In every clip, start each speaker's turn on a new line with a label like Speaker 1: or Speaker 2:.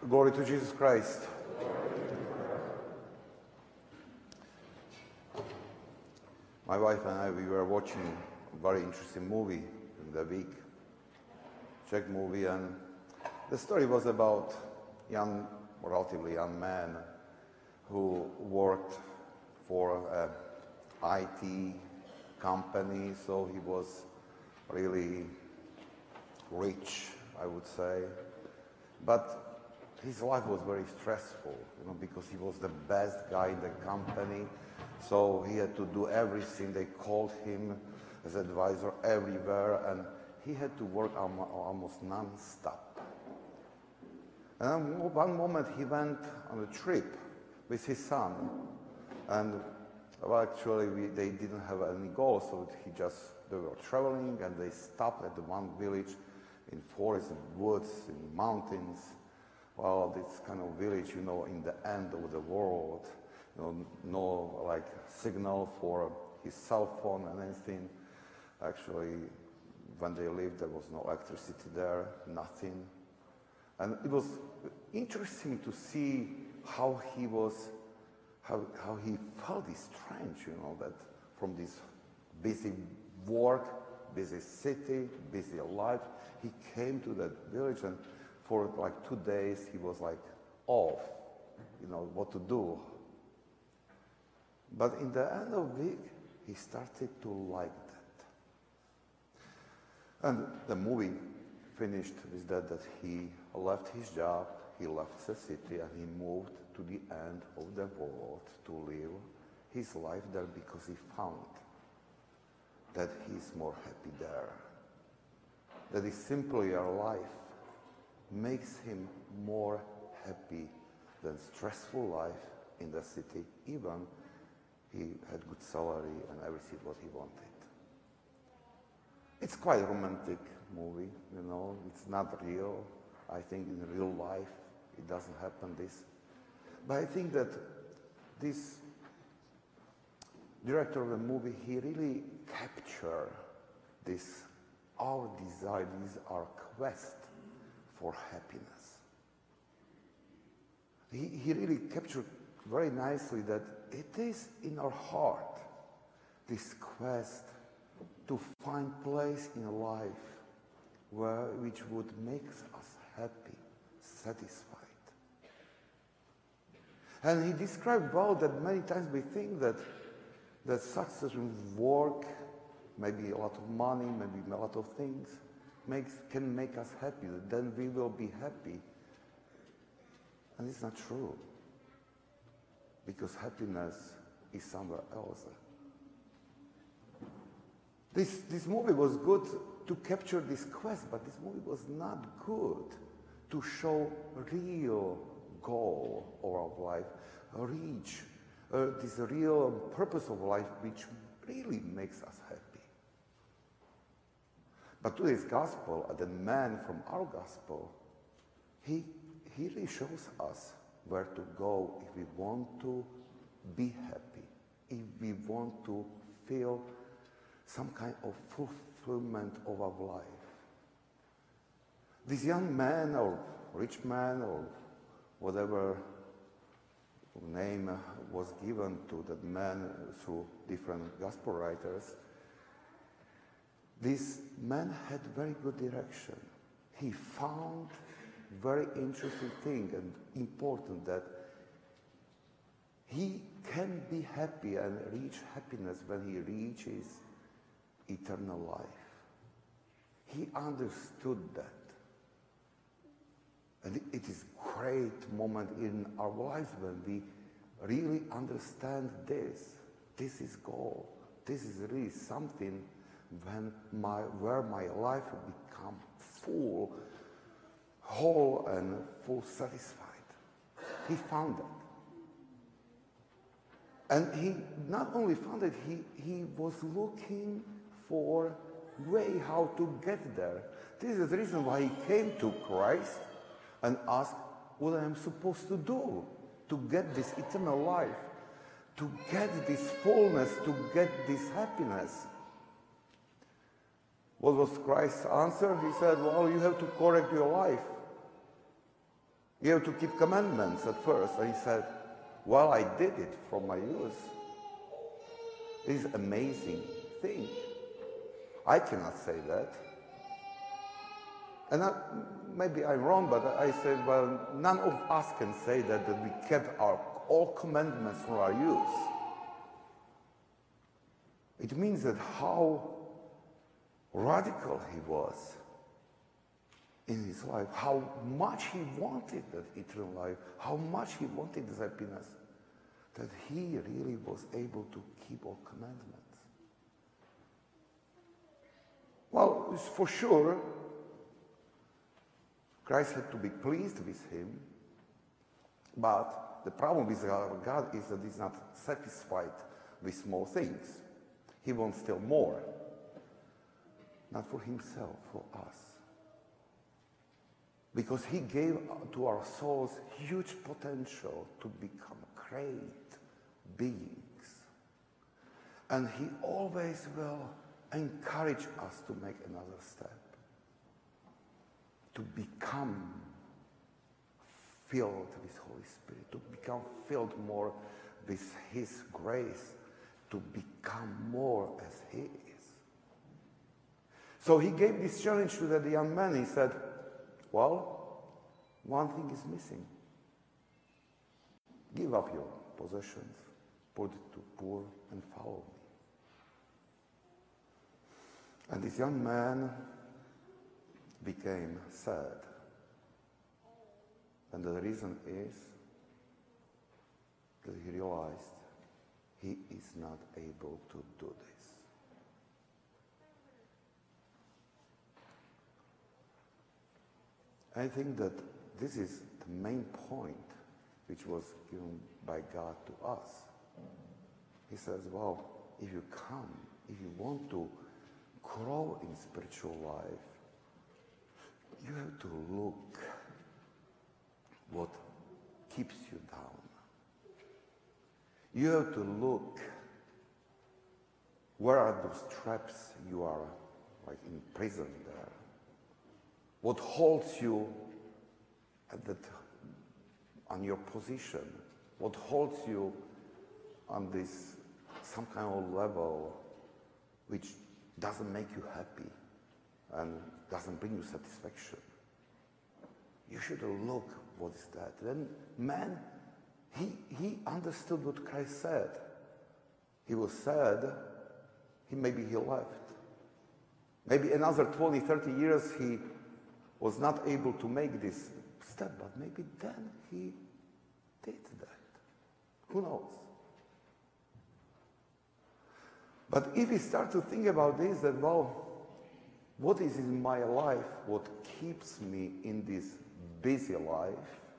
Speaker 1: Glory to Jesus Christ. My wife and I, we were watching a very interesting movie in the week, Czech movie, and the story was about young, relatively young man who worked for an IT company, so he was really rich, I would say. But his life was very stressful, because he was the best guy in the company. So he had to do everything. They called him as advisor everywhere, and he had to work almost non-stop. And then one moment he went on a trip with his son, and actually they didn't have any goal, so they were traveling, and they stopped at the one village in forest and woods, in mountains. Well, this kind of village, in the end of the world, no like signal for his cell phone and anything. Actually, when they lived, there was no electricity there, nothing. And it was interesting to see how he felt this strange, that from this busy work, busy city, busy life, he came to that village, and for like 2 days he was like off, what to do. But in the end of the week, he started to like that. And the movie finished with that he left his job, he left the city, and he moved to the end of the world to live his life there, because he found that he's more happy there. That is simply our life makes him more happy than stressful life in the city, even he had good salary and everything what he wanted. It's quite a romantic movie, it's not real. I think in real life it doesn't happen this. But I think that this director of the movie, he really captured this, our desire, our quest for happiness. He really captured very nicely that it is in our heart, this quest to find place in life which would make us happy, satisfied. And he described well that many times we think that success in work, maybe a lot of money, maybe a lot of things, can make us happy, then we will be happy. And it's not true, because happiness is somewhere else. This movie was good to capture this quest, but this movie was not good to show real goal of our life, reach this real purpose of life, which really makes us happy. But today's gospel, the man from our gospel, he really shows us where to go if we want to be happy, if we want to feel some kind of fulfillment of our life. This young man or rich man or whatever name was given to that man through different gospel writers, this man had very good direction. He found very interesting thing and important, that he can be happy and reach happiness when he reaches eternal life. He understood that. And it is a great moment in our lives when we really understand this. This is goal. This is really something where my life will become full, whole and full satisfied. He found that. And he not only found it, he was looking for a way how to get there. This is the reason why he came to Christ and asked what I am supposed to do to get this eternal life, to get this fullness, to get this happiness. What was Christ's answer? He said, well, you have to correct your life. You have to keep commandments at first. And he said, well, I did it from my youth. This is amazing thing. I cannot say that. And maybe I'm wrong, but I say, well, none of us can say that we kept all commandments from our youth. It means that how radical he was in his life, how much he wanted that eternal life, how much he wanted this happiness, that he really was able to keep all commandments. Well, it's for sure, Christ had to be pleased with him, but the problem with God is that he's not satisfied with small things. He wants still more. Not for himself, for us. Because he gave to our souls huge potential to become great beings. And he always will encourage us to make another step. To become filled with Holy Spirit, to become filled more with his grace, to become more as he is. So he gave this challenge to the young man. He said, well, one thing is missing. Give up your possessions, put it to poor, and follow me. And this young man became sad. And the reason is that he realized he is not able to do this. I think that this is the main point which was given by God to us. He says, well, if you come, if you want to grow in spiritual life, you have to look what keeps you down. You have to look where are those traps you are like in prison there. What holds you on your position? What holds you on this some kind of level which doesn't make you happy and doesn't bring you satisfaction? You should look what is that. Then man, he understood what Christ said. He was sad. Maybe he left. Maybe another 20, 30 years he was not able to make this step, but maybe then he did that. Who knows? But if we start to think about this, that, well, what is in my life, what keeps me in this busy life?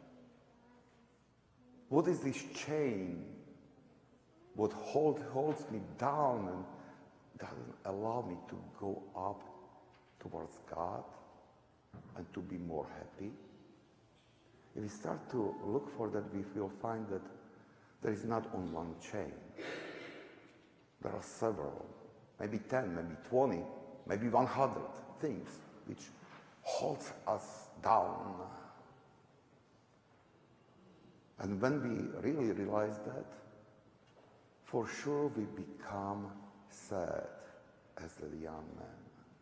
Speaker 1: What is this chain? What holds me down and doesn't allow me to go up towards God and to be more happy? If we start to look for that, we will find that there is not only one chain. There are several, maybe 10, maybe 20, maybe 100 things which holds us down. And when we really realize that, for sure we become sad as the young man.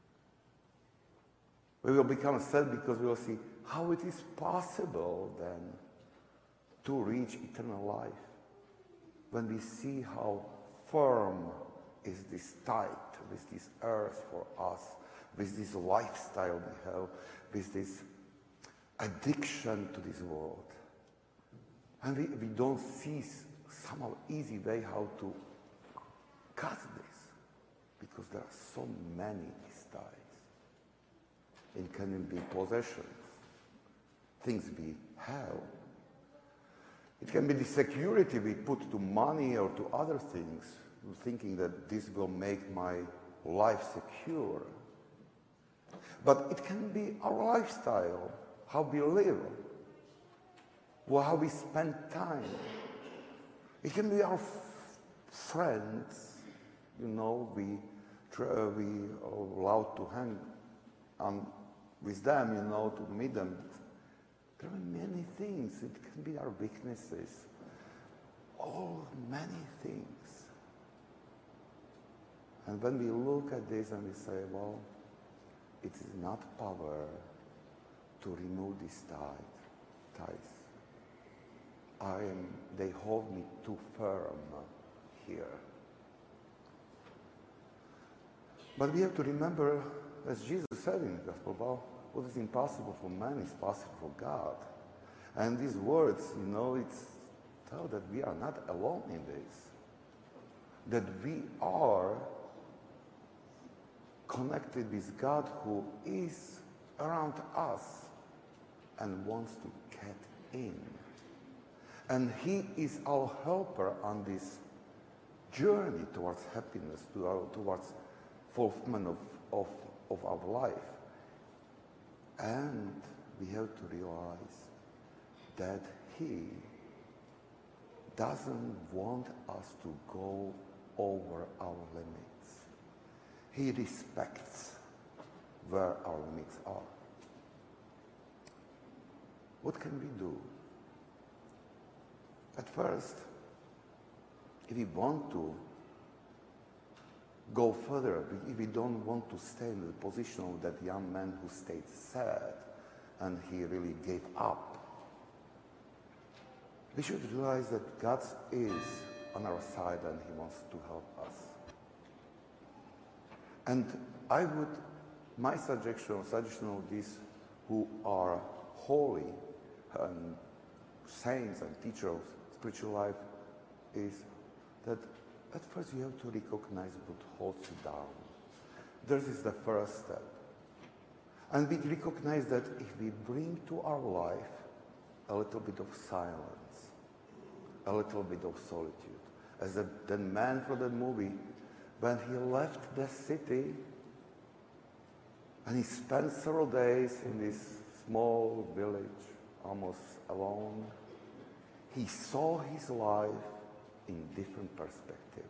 Speaker 1: We will become sad because we will see how it is possible then to reach eternal life. When we see how firm is this tie with this earth for us, with this lifestyle we have, with this addiction to this world. And we don't see somehow easy way how to cut this, because there are so many these ties. It can be possessions, things we have. It can be the security we put to money or to other things, thinking that this will make my life secure. But it can be our lifestyle, how we live, or how we spend time. It can be our friends, we are allowed to hang on with them, to meet them. There are many things. It can be our weaknesses. All many things. And when we look at this and we say, well, it is not power to remove these ties. They hold me too firm here. But we have to remember, as Jesus said in the Gospel, well, what is impossible for man is possible for God. And these words, it's tell that we are not alone in this. That we are connected with God who is around us and wants to get in. And He is our helper on this journey towards happiness, towards fulfillment of our life. And we have to realize that He doesn't want us to go over our limits. He respects where our limits are. What can we do? At first, if we want to go further, if we don't want to stay in the position of that young man who stayed sad and he really gave up, we should realize that God is on our side and He wants to help us. And my suggestion of these who are holy and saints and teachers of spiritual life is that at first you have to recognize what holds you down. This is the first step. And we recognize that if we bring to our life a little bit of silence, a little bit of solitude, as the man from the movie, when he left the city and he spent several days in this small village, almost alone, he saw his life in different perspective.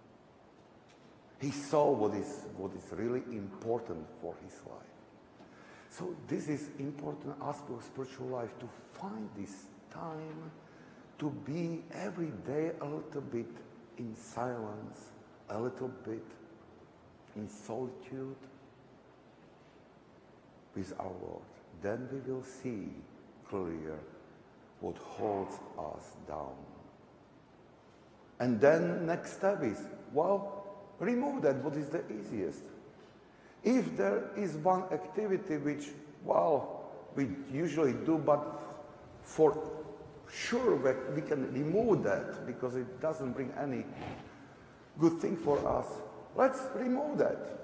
Speaker 1: He saw what is really important for his life. So this is important aspect of spiritual life, to find this time to be every day a little bit in silence, a little bit in solitude with our Lord. Then we will see clearly what holds us down. And then next step is, remove that. What is the easiest? If there is one activity which, we usually do, but for sure we can remove that because it doesn't bring any good thing for us, let's remove that.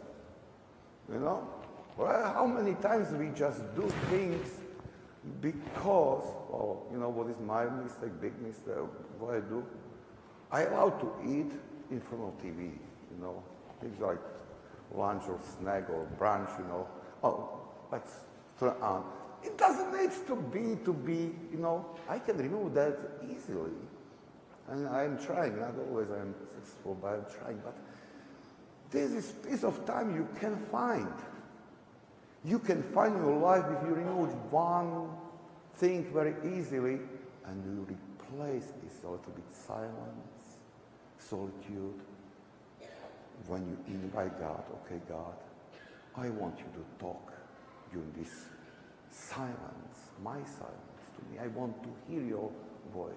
Speaker 1: How many times we just do things because, what is my mistake, big mistake, what I do? I allow to eat in front of TV, things like lunch or snack or brunch, let's turn on. It doesn't need to be, I can remove that easily. And I'm trying, not always I'm successful, but I'm trying. But this is piece of time you can find. You can find in your life if you remove one thing very easily and you replace it a little bit silence, solitude. When you invite God, okay, God, I want you to talk during this silence, my silence to me. I want to hear your voice.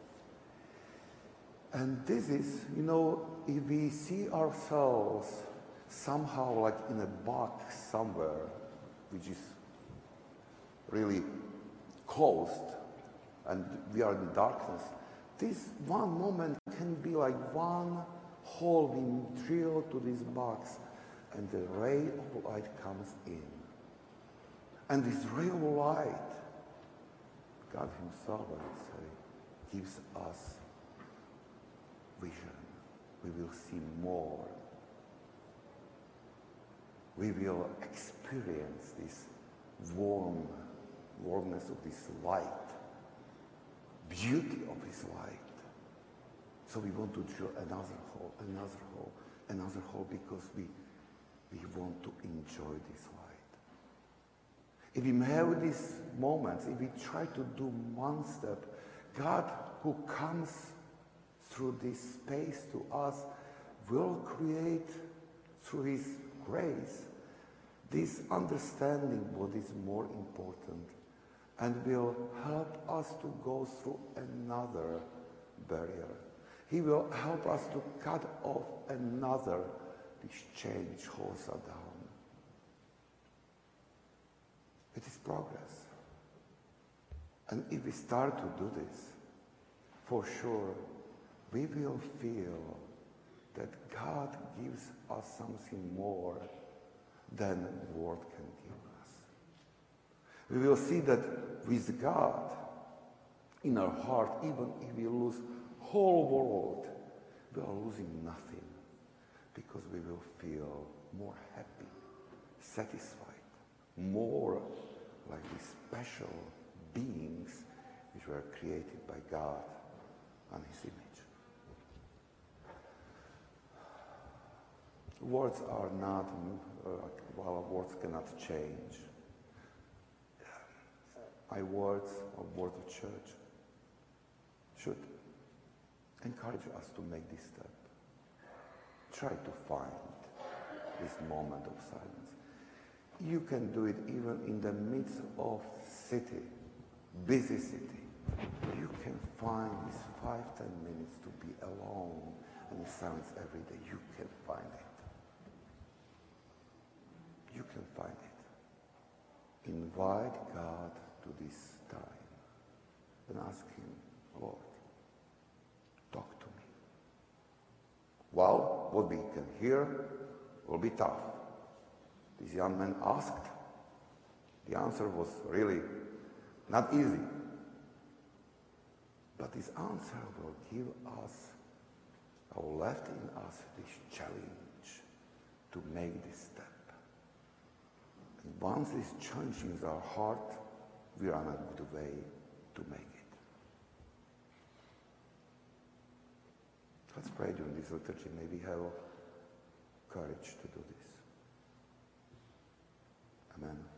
Speaker 1: And this is, if we see ourselves somehow like in a box somewhere, which is really closed, and we are in darkness, this one moment can be like one hole being drilled to this box, and the ray of light comes in. And this ray of light, God Himself, I would say, gives us vision. We will see more. We will experience this warmness of this light, beauty of His light. So we want to drill another hole, because we want to enjoy this light. If we have these moments, if we try to do one step, God who comes through this space to us will create through his grace this understanding what is more important and will help us to go through another barrier. He will help us to cut off another this change holds us down. It is progress. And if we start to do this, for sure, we will feel that God gives us something more than the world can give us. We will see that with God in our heart, even if we lose whole world, we are losing nothing because we will feel more happy, satisfied, more like these special beings which were created by God on his image. Words are not, words cannot change. My words or words of church should encourage us to make this step. Try to find this moment of silence. You can do it even in the midst of city, busy city. You can find these 5-10 minutes to be alone and in silence every day. You can find it. You can find it. Invite God to this time and ask him, Lord, talk to me. Well, what we can hear will be tough. This young man asked. The answer was really not easy. But this answer will give us, or left in us, this challenge to make this step. And once this changes our heart, we are on a good way to make it. Let's pray during this liturgy. May we have courage to do this. Amen.